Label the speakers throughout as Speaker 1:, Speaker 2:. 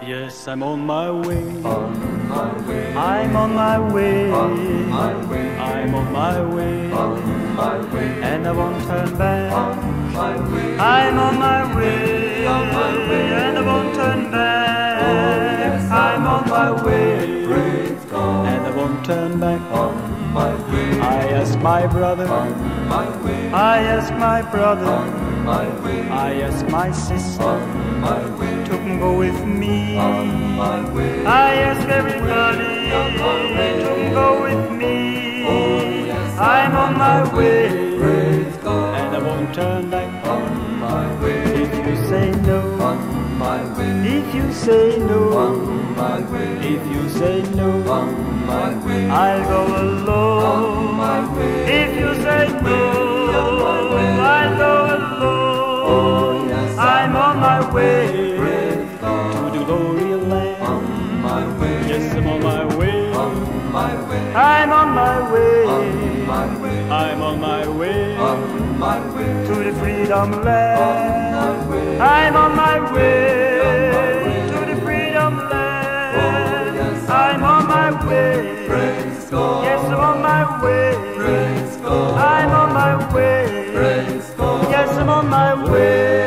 Speaker 1: Yes, I'm on my way.
Speaker 2: On my way.
Speaker 1: I'm on my way.
Speaker 2: On my way.
Speaker 1: I'm on my way.
Speaker 2: On my way.
Speaker 1: And I won't turn back.
Speaker 2: On my way.
Speaker 1: I'm on my way.
Speaker 2: On my way.
Speaker 1: And I won't turn back.
Speaker 2: Oh, yes,
Speaker 1: I'm on my way.
Speaker 2: Praise God.
Speaker 1: And I won't turn back.
Speaker 2: On my way.
Speaker 1: I ask my brother.
Speaker 2: On my way.
Speaker 1: I ask my brother.
Speaker 2: On my way.
Speaker 1: I ask my sister.
Speaker 2: On my way.
Speaker 1: To go with me.
Speaker 2: On my way.
Speaker 1: I ask everybody to go with me.
Speaker 2: Oh, yes,
Speaker 1: I'm on my way.
Speaker 2: Praise God.
Speaker 1: And I won't turn back.
Speaker 2: On my way.
Speaker 1: If you say no.
Speaker 2: On my way.
Speaker 1: If you say no.
Speaker 2: On my way.
Speaker 1: If you say no.
Speaker 2: On my way.
Speaker 1: I'll go alone.
Speaker 2: On my way.
Speaker 1: If you say no. I'll go alone.
Speaker 2: Oh, yes,
Speaker 1: I'm on my way.
Speaker 2: Praise God.
Speaker 1: To the glory land.
Speaker 2: On my way.
Speaker 1: Yes, I'm on my way.
Speaker 2: On my way.
Speaker 1: I'm on my way.
Speaker 2: On my way.
Speaker 1: I'm on my way.
Speaker 2: On my way.
Speaker 1: To the freedom land.
Speaker 2: On my way.
Speaker 1: I'm on my way.
Speaker 2: way.
Speaker 1: To the freedom land.
Speaker 2: Oh, yes,
Speaker 1: I'm on my way.
Speaker 2: Praise God.
Speaker 1: Yes, I'm on my way.
Speaker 2: Praise God.
Speaker 1: I'm on my way.
Speaker 2: Praise God.
Speaker 1: Yes, I'm on my way.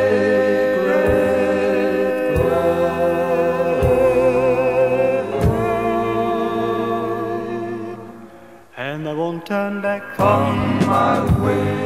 Speaker 1: And I won't turn back
Speaker 2: On my way.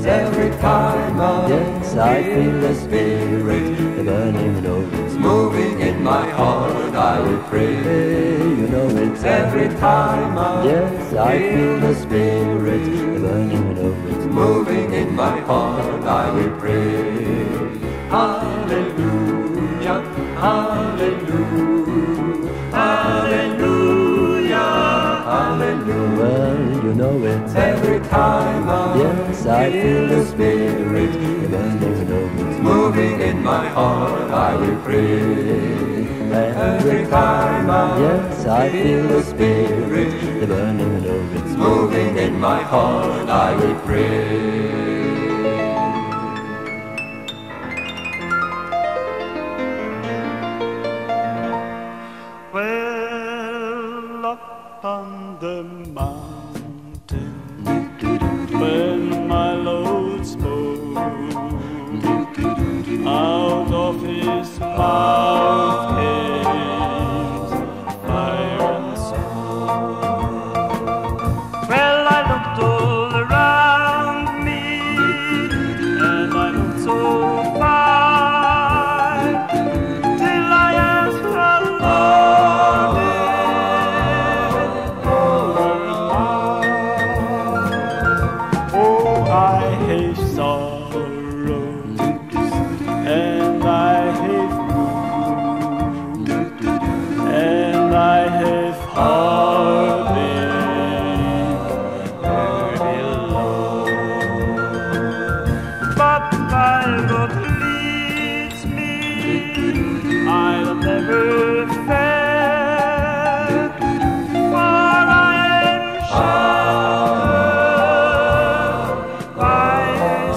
Speaker 2: it's every time
Speaker 3: Yes, I feel the Spirit, the burning notes
Speaker 2: moving in my heart, I will pray.
Speaker 3: You know it's
Speaker 2: Every time
Speaker 3: yes, I feel the Spirit, the burning notes
Speaker 2: moving in my heart, I will pray. Hallelujah, hallelujah, hallelujah, hallelujah.
Speaker 3: Well, you know it's
Speaker 2: Every time
Speaker 3: yes, I feel the Spirit, the burning notes
Speaker 2: moving in my heart, I will pray. Every time
Speaker 3: yes, I feel the Spirit, the burning notes
Speaker 2: moving in my heart, I will pray.
Speaker 1: Well, up on the mountain, when my Lord spoke, out of his mouth came fire and smoke. Well, I looked all around me, and I looked so far, till I asked the Lord, oh, I hate sorrow, and I hate gloom, and I have heartache, very alone. But while God leads me, I'll never fail, for I am sheltered by His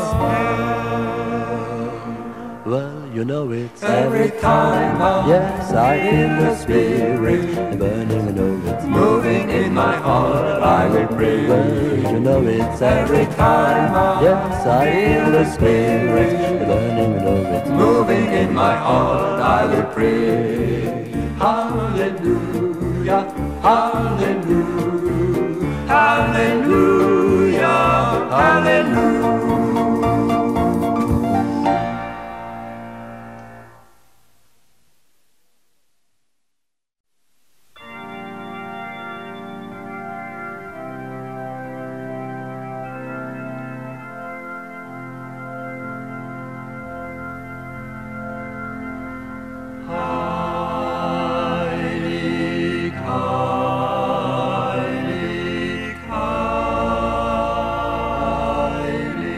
Speaker 1: care.
Speaker 3: Well, you know it's
Speaker 2: Every time
Speaker 3: yes, I feel the Spirit, the burning notes
Speaker 2: moving in my heart, I will pray.
Speaker 3: Well, you know it's
Speaker 2: Every time
Speaker 3: yes, I feel the Spirit, the burning notes
Speaker 2: moving in my heart, I will pray. Hallelujah, hallelujah, hallelujah, hallelujah. Heilig, heilig, heilig.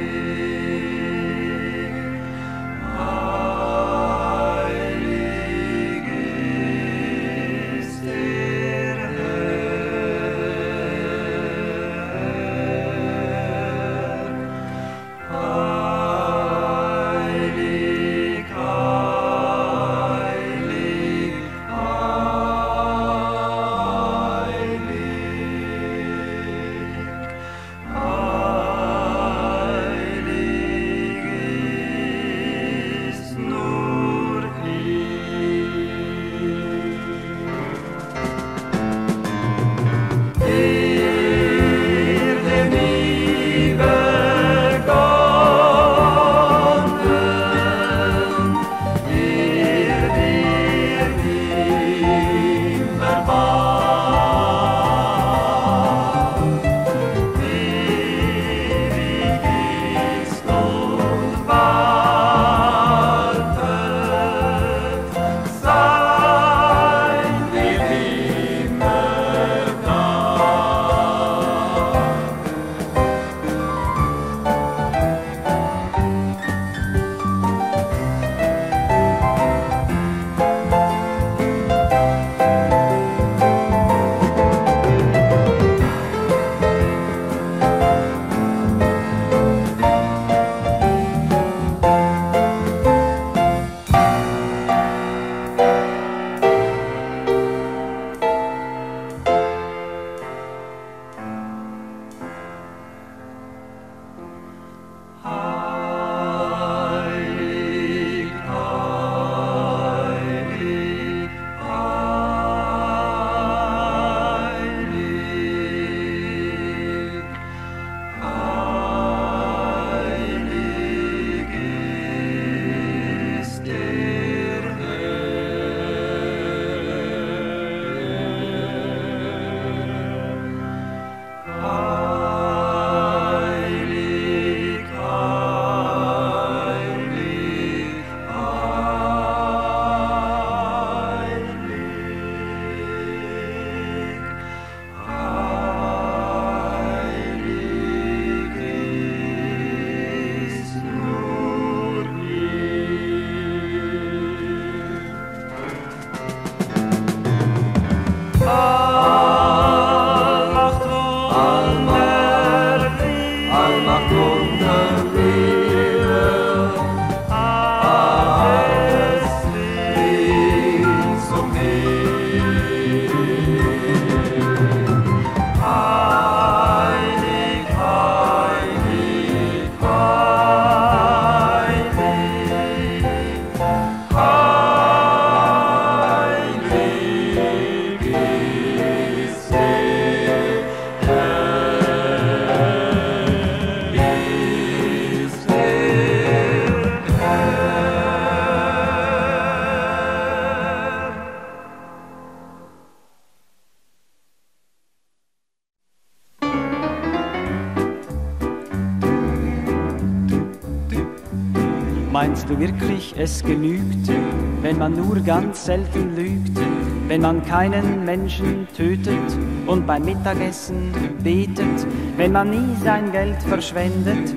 Speaker 4: Meinst du wirklich, es genügt, wenn man nur ganz selten lügt, wenn man keinen Menschen tötet und beim Mittagessen betet, wenn man nie sein Geld verschwendet?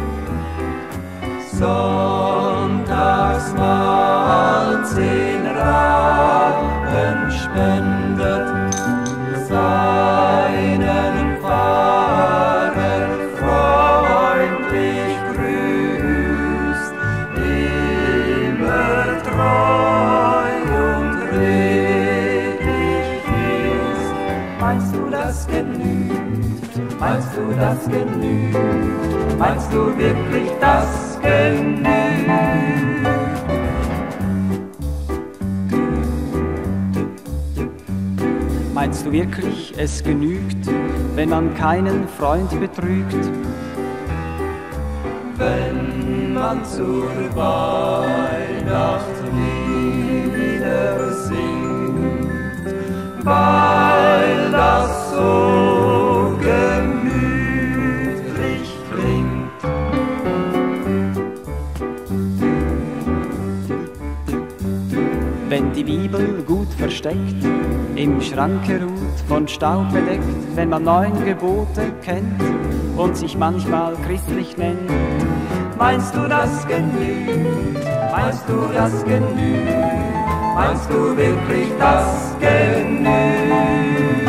Speaker 2: Sonntags mal 10 Rappen spendet, seinen Pfarrer freundlich grüßt, immer treu und redlich ist. Meinst du, das genügt? Meinst du, das genügt? Meinst du wirklich, das genügt?
Speaker 4: Meinst du wirklich, es genügt, wenn man keinen Freund betrügt?
Speaker 2: Wenn man zur Weihnacht Lieder singt, weil das so gemütlich klingt.
Speaker 4: Wenn die Bibel gut versteckt, im Schranke ruht, von Staub bedeckt, wenn man 9 Gebote kennt und sich manchmal christlich nennt.
Speaker 2: Meinst du, das genügt? Meinst du, das genügt? Meinst du wirklich, das genügt?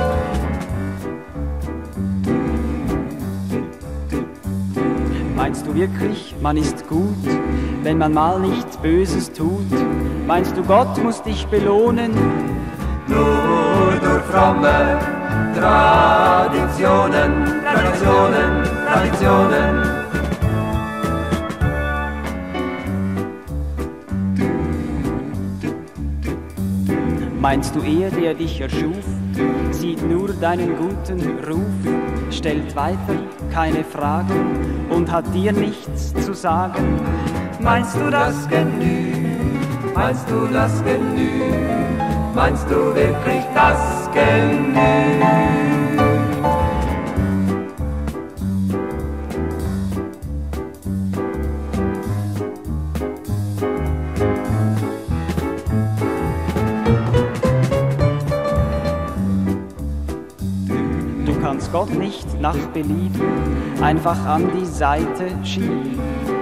Speaker 4: Meinst du wirklich, man ist gut, wenn man mal nichts Böses tut? Meinst du, Gott muss dich belohnen?
Speaker 2: Nur durch fromme Traditionen, Traditionen, Traditionen.
Speaker 4: Meinst du, er, der dich erschuf, sieht nur deinen guten Ruf, stellt weiter keine Fragen und hat dir nichts zu sagen?
Speaker 2: Meinst du, das genügt? Meinst du, das genügt? Meinst du wirklich, das genügt?
Speaker 4: Du kannst Gott nicht nach Belieben einfach an die Seite schieben.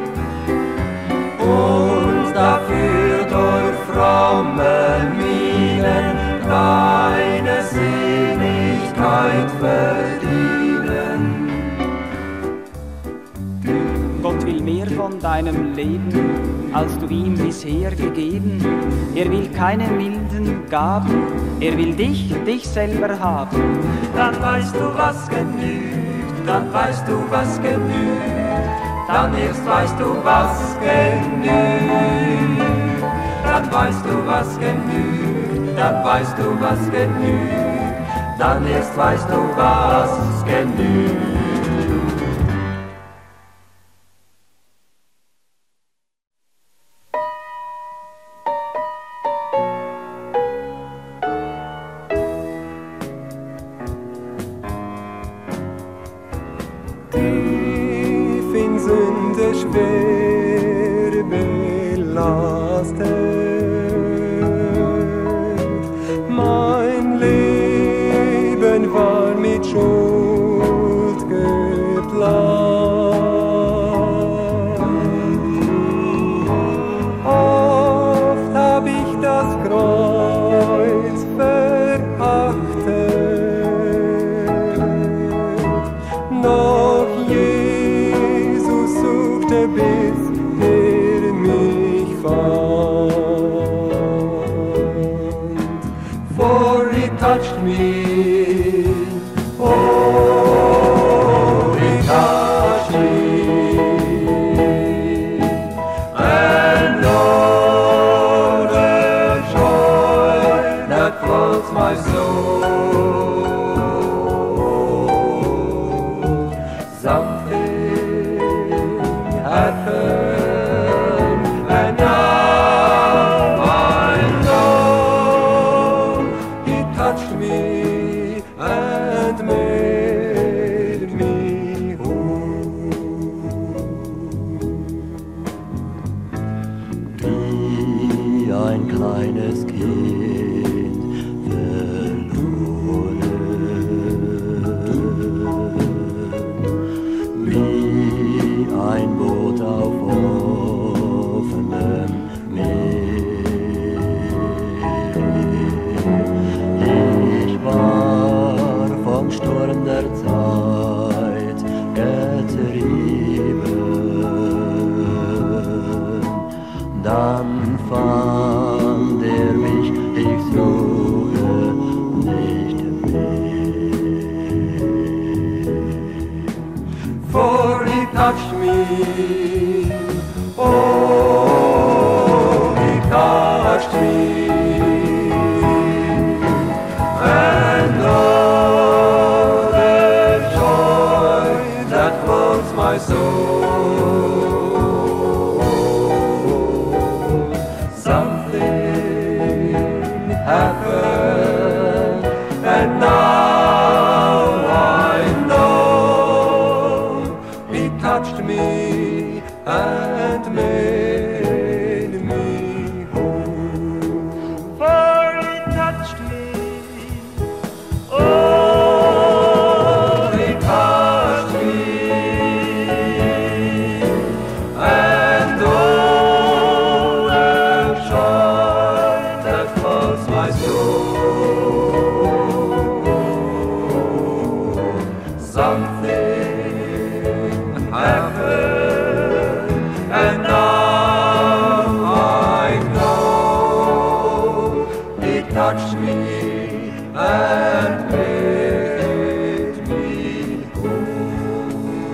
Speaker 2: Und dafür durch fromme Mienen deine Seligkeit verdienen.
Speaker 4: Gott will mehr von deinem Leben, als du ihm bisher gegeben. Er will keine milden Gaben, er will dich selber haben.
Speaker 2: Dann weißt du, was genügt, dann weißt du, was genügt. Dann erst weißt du, was genügt. Dann weißt du, was genügt. Dann weißt du, was genügt. Dann erst weißt du, was genügt.
Speaker 5: Sünde schwer belastet. Mein Leben war mit Schuld geplant. Oft hab ich das Kreuz verachtet. Noch bis er mich fand. For he touched me, oh, he touched me, and oh, the joy that fills my soul. And now I know he touched me and made me whole.
Speaker 3: ein kleines Kind verloren. Wie ein Boot auf offenem Meer. Ich war vom Sturm der Zeit getrieben. Dann fand mich, ich suche nicht mehr.
Speaker 5: For he touched me, oh, he touched me, and oh, the joy that fills my soul. Happened, and now I know he touched me and made me whole.
Speaker 1: For he touched me, oh,
Speaker 5: He touched me, and oh, the joy that fills my soul. Something happened, and now I know he touched me and made me whole.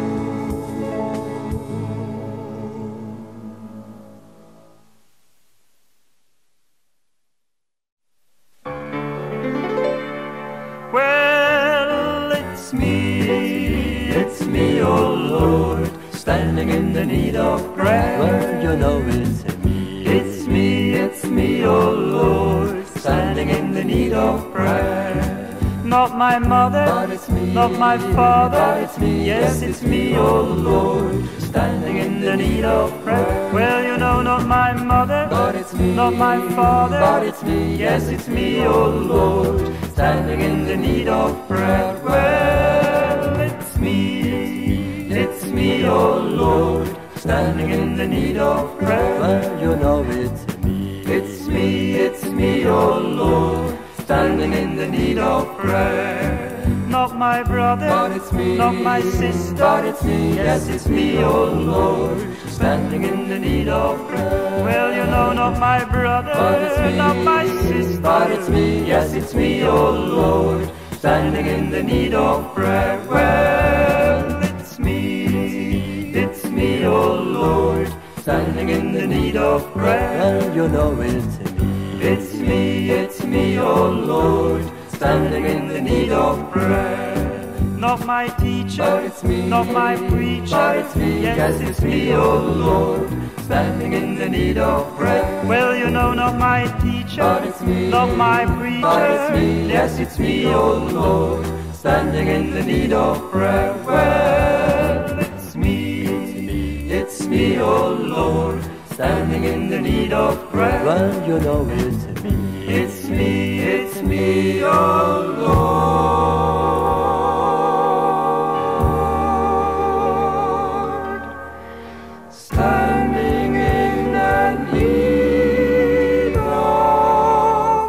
Speaker 1: well, it's me, oh Lord, standing in the need of prayer.
Speaker 3: Well, you know it's me.
Speaker 1: It's me, oh Lord, standing in the need of prayer. Not my mother,
Speaker 5: But it's me,
Speaker 1: not my father,
Speaker 5: but it's me,
Speaker 1: yes, it's me, oh Lord, standing in the need of prayer. Well, you know, not my mother,
Speaker 5: But it's me,
Speaker 1: not my father,
Speaker 5: but it's me,
Speaker 1: yes, it's me, oh Lord, standing in the need of prayer. Well, it's me, oh Lord, standing in the need of prayer.
Speaker 3: Well, you know it's me.
Speaker 1: It's me, oh Lord, standing in the need of prayer. Not my brother,
Speaker 5: But it's me,
Speaker 1: not my sister,
Speaker 5: but it's me,
Speaker 1: yes, it's me, oh Lord, standing in the need of prayer. Well, you know, not my brother,
Speaker 5: But it's me,
Speaker 1: not my sister,
Speaker 5: but it's me,
Speaker 1: yes, it's me, oh Lord, standing in the need of prayer. Well, it's me, oh Lord, standing in the need of prayer.
Speaker 3: Well, you know it's me.
Speaker 1: It's me, oh Lord, standing in the need of prayer. Not my teacher,
Speaker 5: But it's me,
Speaker 1: not my preacher,
Speaker 5: but it's me,
Speaker 1: yes, it's me, oh Lord, standing in the need of prayer. Well, you know, not my teacher,
Speaker 5: But it's me,
Speaker 1: not my preacher,
Speaker 5: but it's me,
Speaker 1: yes, it's me, oh Lord, standing in the need of prayer. Well, it's me, oh Lord, standing in the need of prayer.
Speaker 3: Well, you know it's me.
Speaker 1: It's me, oh Lord, standing in the need of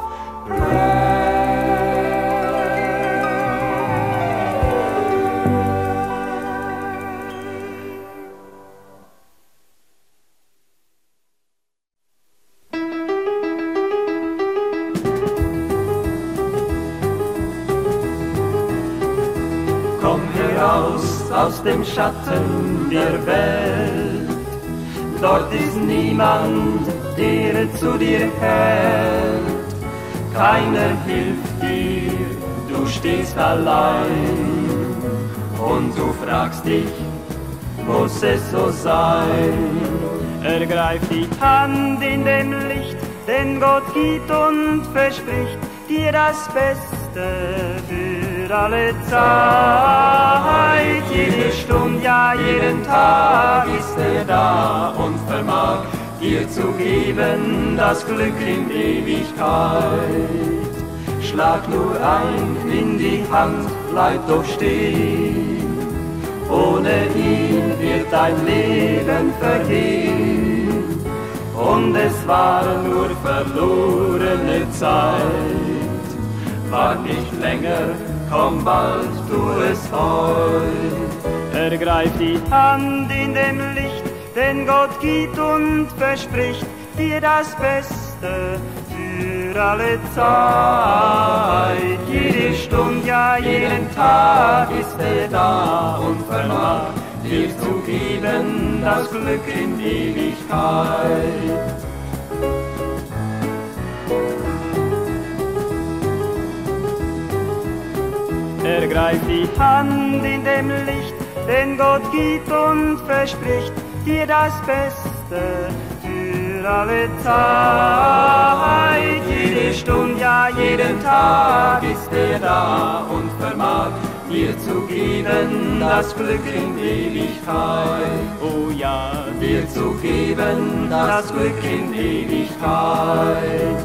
Speaker 1: Komm heraus aus dem Schatten der Welt, dort ist niemand, der zu dir hält. Keiner hilft dir, du stehst allein und du fragst dich, muss es so sein? Ergreif die Hand in dem Licht, den Gott gibt und verspricht dir das Beste für alle Zeit. Jede Stunde, ja jeden Tag ist er da und vermag
Speaker 2: dir zu geben das Glück in Ewigkeit. Schlag nur ein in die Hand, bleib doch stehen. Ohne ihn wird dein Leben vergehen. Und es war nur verlorene Zeit. Wart nicht länger, komm bald, tu es heut.
Speaker 4: Ergreif die Hand in dem Licht, den Gott gibt und verspricht dir das Beste für alle Zeit. Jede Stunde, ja jeden Tag ist er da und vermag dir zu geben das Glück in Ewigkeit. Ergreif die Hand in dem Licht, den Gott gibt und verspricht dir das Beste für alle Zeit. Jede Stunde, ja jeden Tag ist er da und vermag dir zu geben das Glück in Ewigkeit. Oh ja, dir zu geben das Glück in Ewigkeit.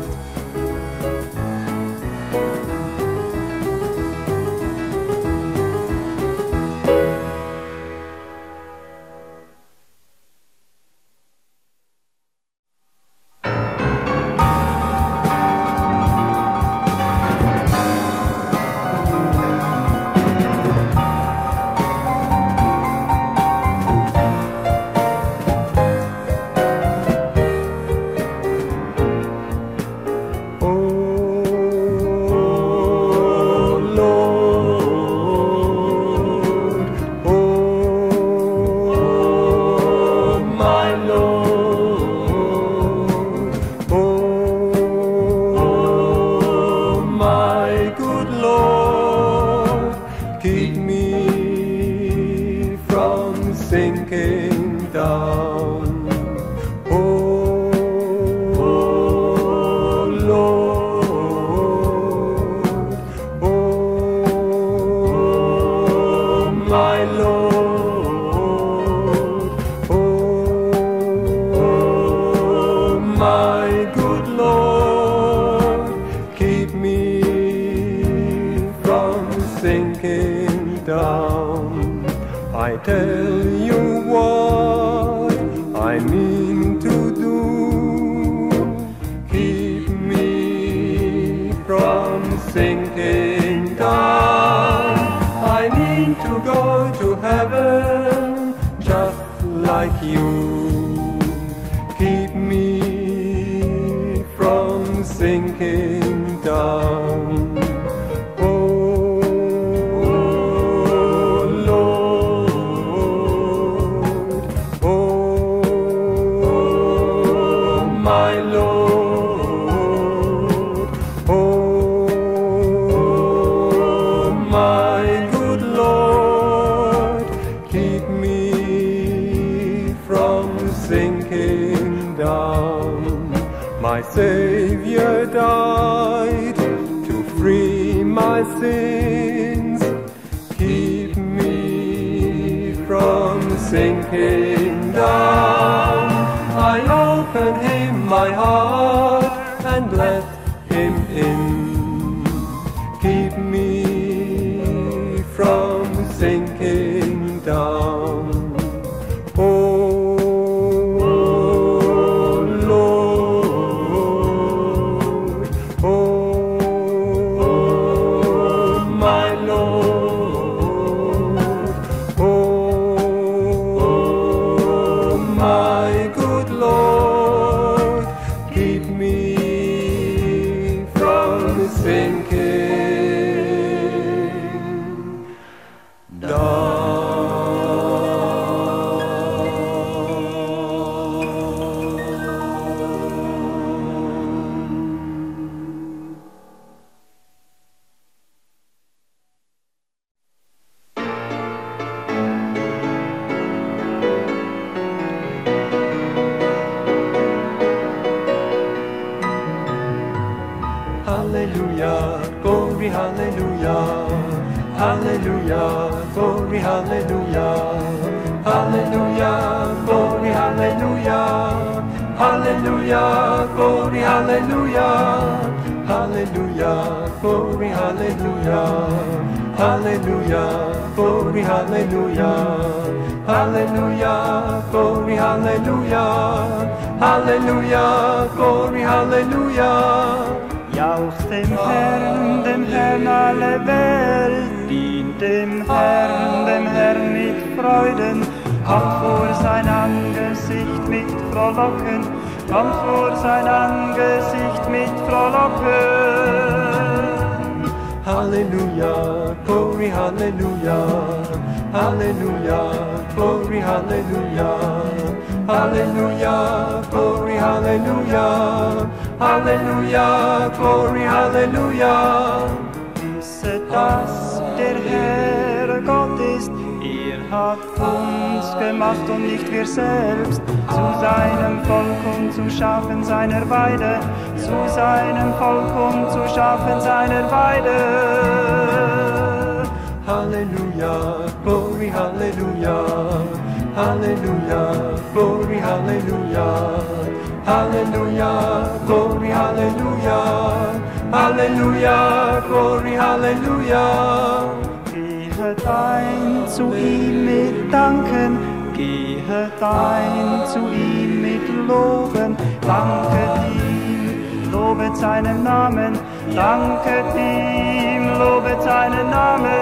Speaker 2: Hallelujah, glory, hallelujah, hallelujah, glory, glory, hallelujah, hallelujah, glory, hallelujah, hallelujah, glory, hallelujah, hallelujah, glory, hallelujah, hallelujah, glory, hallelujah, hallelujah, glory, hallelujah.
Speaker 4: Jauchzt dem Herrn alle Welt, dient dem Herrn mit Freuden, kommt vor sein Angesicht mit Frohlocken, kommt vor sein Angesicht mit Frohlocken.
Speaker 2: Hallelujah, glory, hallelujah, hallelujah, glory, hallelujah, hallelujah, glory, hallelujah, hallelujah, glory, hallelujah.
Speaker 4: Wisset, dass der Herr Gott ist, hat uns gemacht und nicht wir selbst, zu seinem Volk und zu Schafen seiner Weide, zu seinem Volk und zu Schafen seiner Weide.
Speaker 2: Hallelujah, glory, hallelujah, hallelujah, glory, hallelujah, hallelujah, glory, hallelujah, hallelujah, glory, hallelujah.
Speaker 4: Gehet ein zu ihm mit Danken, gehet ein zu ihm mit Loben, danket ihm, lobet seinen Namen, danket ihm, lobet seinen Namen.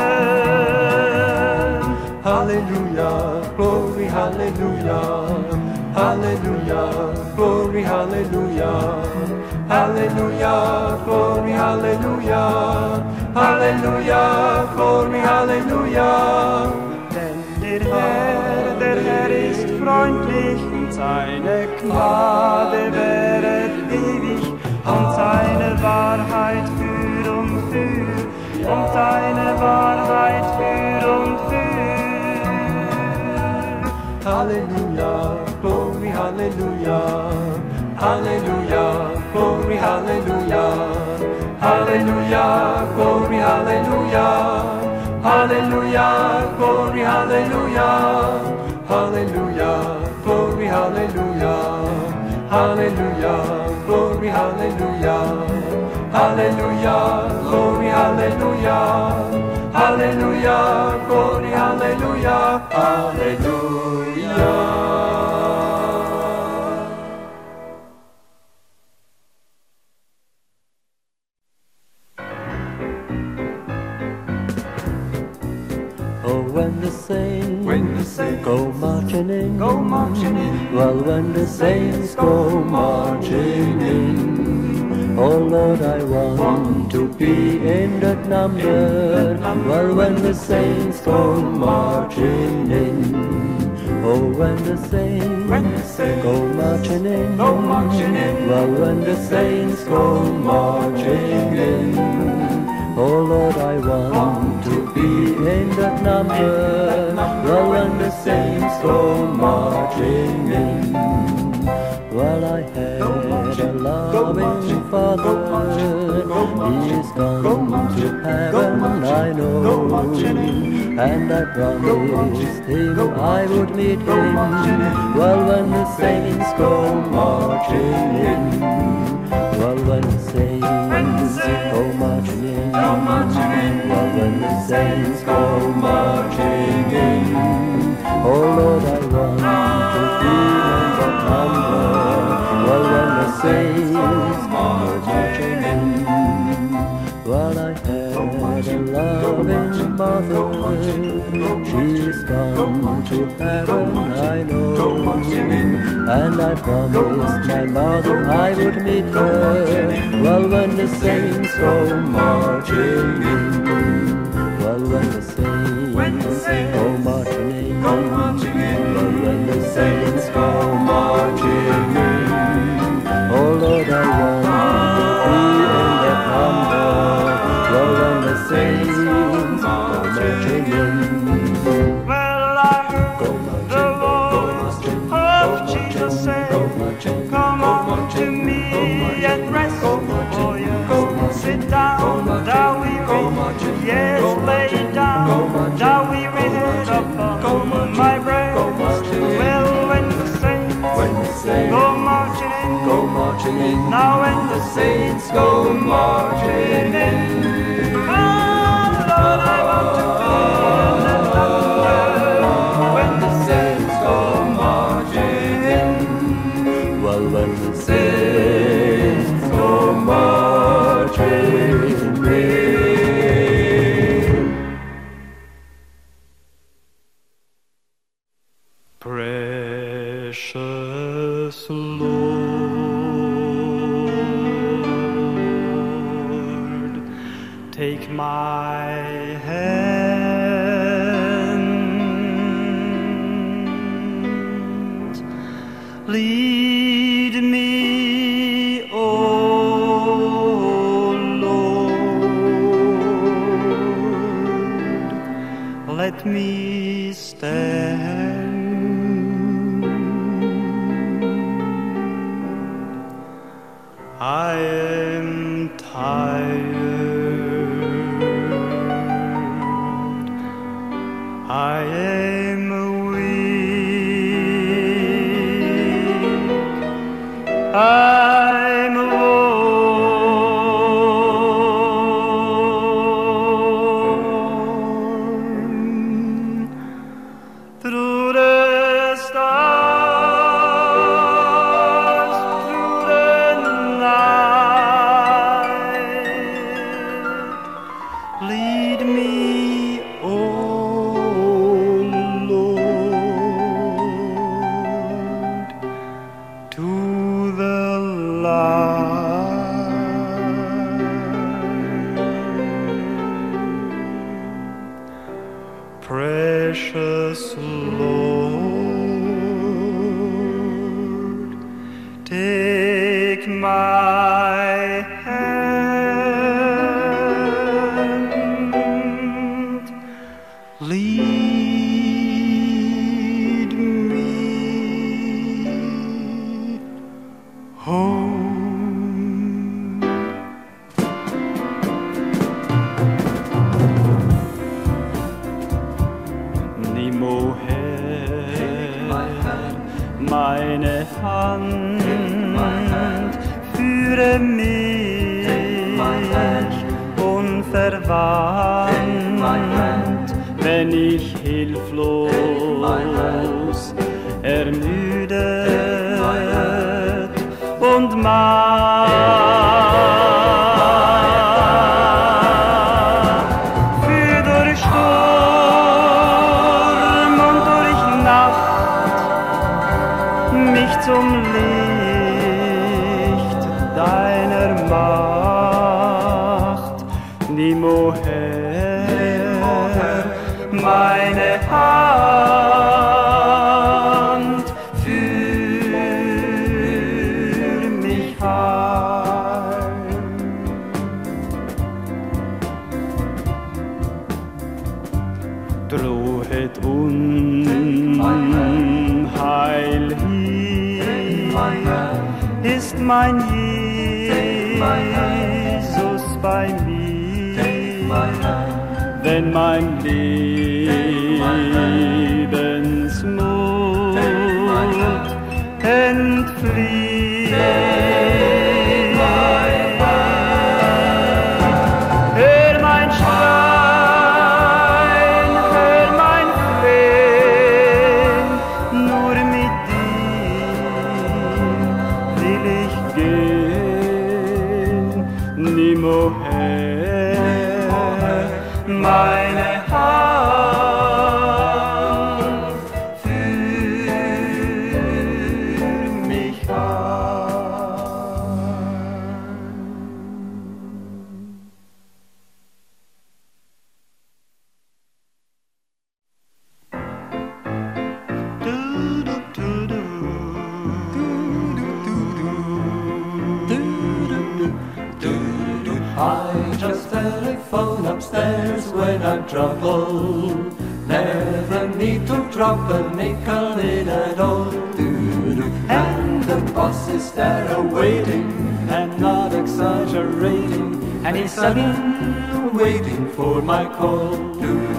Speaker 2: Hallelujah, glory, hallelujah, hallelujah, glory, hallelujah, hallelujah, glory, hallelujah, hallelujah, glory, hallelujah.
Speaker 4: Denn der Herr ist freundlich und seine Gnade währet ewig und seine Wahrheit für und für und seine Wahrheit für und für.
Speaker 2: Hallelujah, glory, hallelujah, hallelujah, glory, hallelujah, hallelujah, glory, hallelujah, hallelujah, glory, hallelujah, hallelujah, glory, hallelujah, hallelujah, glory, hallelujah, hallelujah, glory, hallelujah, hallelujah, glory, hallelujah, hallelujah.
Speaker 3: Oh, when the saints go marching in, well, when the saints go marching in, oh Lord, I want to be in that number. Well, when the saints go marching in, oh, when the saints go marching in, well, when the saints go marching in, oh Lord, I want to be in that number. Well, when the saints go marching in, well, I had a loving Father. He's gone to heaven, I know, and I promised him I would meet him. Well, when the saints go marching in, well, when the saints go marching in, well, when the saints go marching in, oh Lord, I want to be in that number. Well, when the saints go marching in, well, I had a loving mother. She's gone to heaven, I know, and I promised my mother I would meet her. Well, when the saints go marching in, well, when the saints go marching in, well, when the saints go marching in, oh Lord, I want to be in that number. Well, when the saints go marching in,
Speaker 4: Well, I heard the voice of Jesus say, come unto me and rest, oh yes, sit down, thou weary, yes, lay down, thou weary head upon my breast. Well, when the saints
Speaker 2: saints
Speaker 1: go marching in.
Speaker 2: go marching in.
Speaker 1: Now when the saints go marching in, oh Lord, I want to feel the thunder when the saints go marching in.
Speaker 3: Well, when the
Speaker 1: Saints go marching in.
Speaker 4: Precious Lord, take my hand, lead me, O Lord, let me stand. I am tired, I am weak, I'm worn through the stars, through the night. Lead me, O Lord, to the light. Precious Lord, take my hand, lead me home. Nimm, o Herr, meine Hand, führe mich unverwandt, wenn ich hilflos, ermüdet und matt. Führ durch Sturm und durch Nacht mich zum Licht deiner Macht. Nimm, o Herr, meine Hand, führ mich heim. Drohet Unheil hier, ist mein Jesus bei mir, wenn mein Lebensmut entflieht. Hör mein Schreien, hör mein Flehen, nur mit dir will ich gehen. Nimm, o Herr, meine Hand, führ mich
Speaker 3: I just telephone upstairs when I'm troubled. Never need to drop a nickel in at all. And the boss is there awaiting, and not exaggerating, and he's again waiting for my call.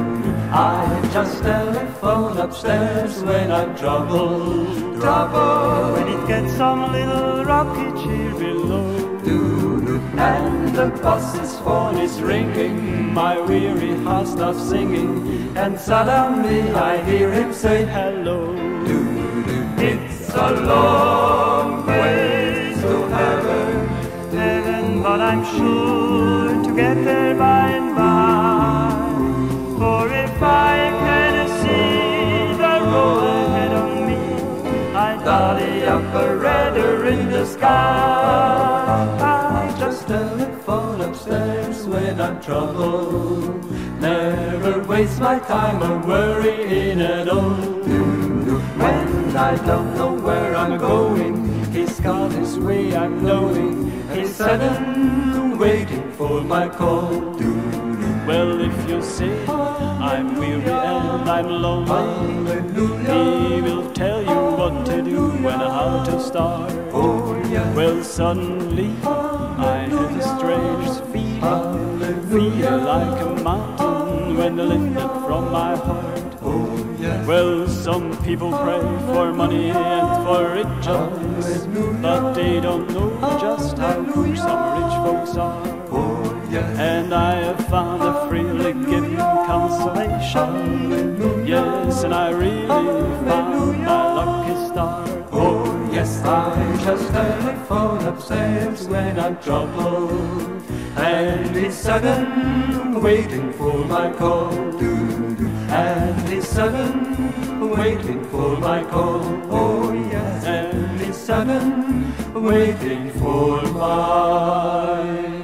Speaker 5: I just telephone upstairs when I'm troubled, troubled.
Speaker 4: When it gets some little rocky here below.
Speaker 5: And the boss's phone is ringing, my weary heart stops singing, and suddenly I hear him say hello.
Speaker 2: It's a long way to heaven,
Speaker 4: Heaven, but I'm sure to get there by and by. For if I can see the road ahead of me, I'd
Speaker 5: Dolly up a redder in the sky. I just telephone upstairs when I'm troubled. Never waste my time on worrying at all. When I don't know where I'm going, he's got his way, I'm knowing. He's sudden waiting for my call.
Speaker 4: Well, if you say I'm weary and I'm lonely, he will tell you what to do and how to start. Well, suddenly I have a strange feeling, feel like a mountain when lifted from my heart. Well, some people pray for money and for riches, but they don't know just how poor some rich folks are. And I have found a freely given consolation. Yes, and I really found my lucky star.
Speaker 5: Oh yes, I just telephone upstairs when I'm troubled, and he's sudden waiting for my call. And he's sudden waiting for my call. Oh yes, and he's sudden waiting for my